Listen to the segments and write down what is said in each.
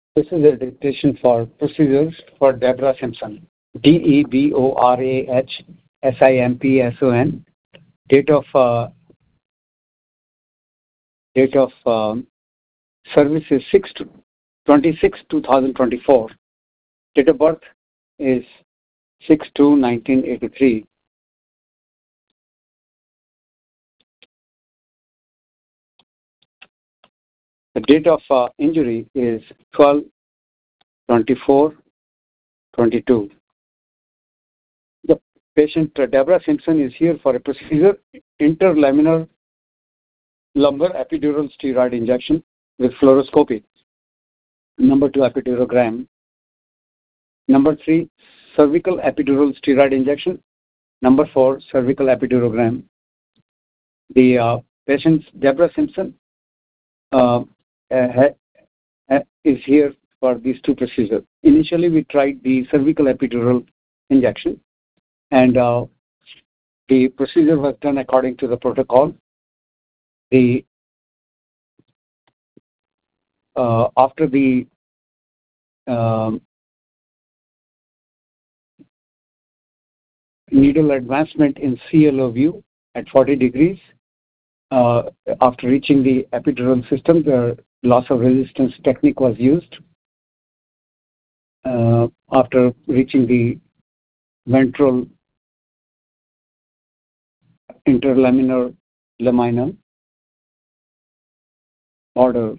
This is a dictation for procedures for Deborah Simpson. DEBORAH SIMPSON. Date of service is 6/26/2024. Date of birth is 6/2/1983. The date of injury is 12/24/22. The patient Deborah Simpson is here for a procedure, interlaminar lumbar epidural steroid injection with fluoroscopy. Number 2, epidurogram. Number 3, cervical epidural steroid injection. Number 4, cervical epidurogram. The patient Deborah Simpson is here for these two procedures. Initially, we tried the cervical epidural injection, and the procedure was done according to the protocol. After the needle advancement in CLO view at 40 degrees, after reaching the epidural system, the loss of resistance technique was used. After reaching the ventral interlaminar lamina order,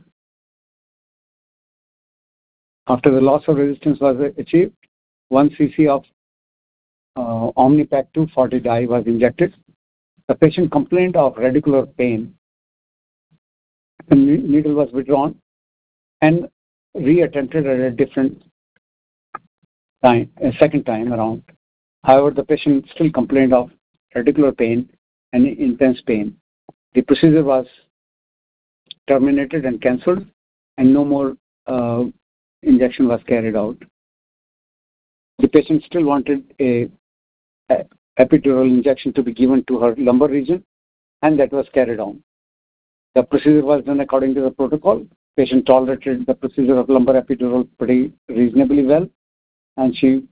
after the loss of resistance was achieved, 1 cc of Omnipac 240 dye was injected. The patient complained of radicular pain. The needle was withdrawn and reattempted at a different time, a second time around. However, the patient still complained of radicular pain and intense pain. The procedure was terminated and cancelled, and no more injection was carried out. The patient still wanted a epidural injection to be given to her lumbar region, and that was carried on. The procedure was done according to the protocol. Patient tolerated the procedure of lumbar epidural pretty reasonably well, and she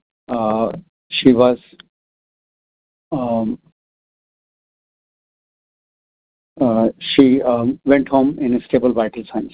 went home in a stable vital signs.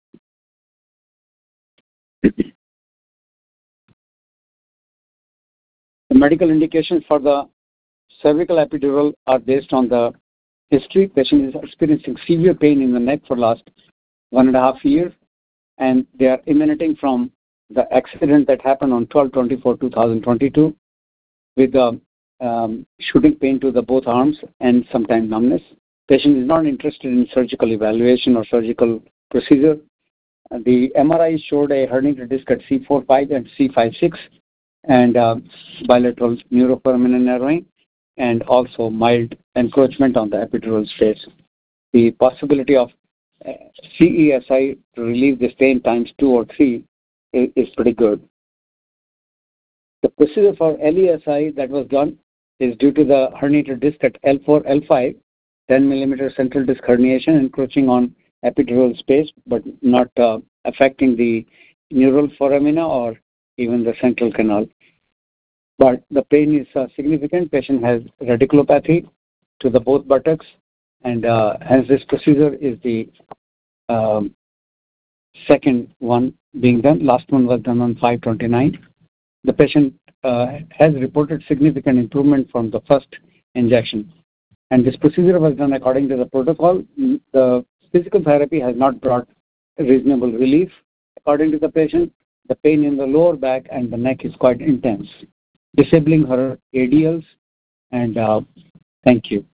The medical indications for the cervical epidural are based on the history. Patient is experiencing severe pain in the neck for last 1.5 years, and they are emanating from the accident that happened on 12/24/2022 with the shooting pain to the both arms and sometimes numbness. Patient is not interested in surgical evaluation or surgical procedure. The MRI showed a herniated disc at C4-5 and C5-6 and bilateral neuroforaminal narrowing, and also mild encroachment on the epidural space. The possibility of CESI to relieve this pain times 2 or 3 is pretty good. The procedure for LESI that was done is due to the herniated disc at L4-L5, 10 millimeter central disc herniation encroaching on epidural space, but not affecting the neural foramina or even the central canal. But the pain is significant. Patient has radiculopathy to the both buttocks, and hence this procedure is the second one being done. Last one was done on 5/29. The patient has reported significant improvement from the first injection, and this procedure was done according to the protocol. The physical therapy has not brought reasonable relief. According to the patient, the pain in the lower back and the neck is quite intense, disabling her ADLs, and thank you.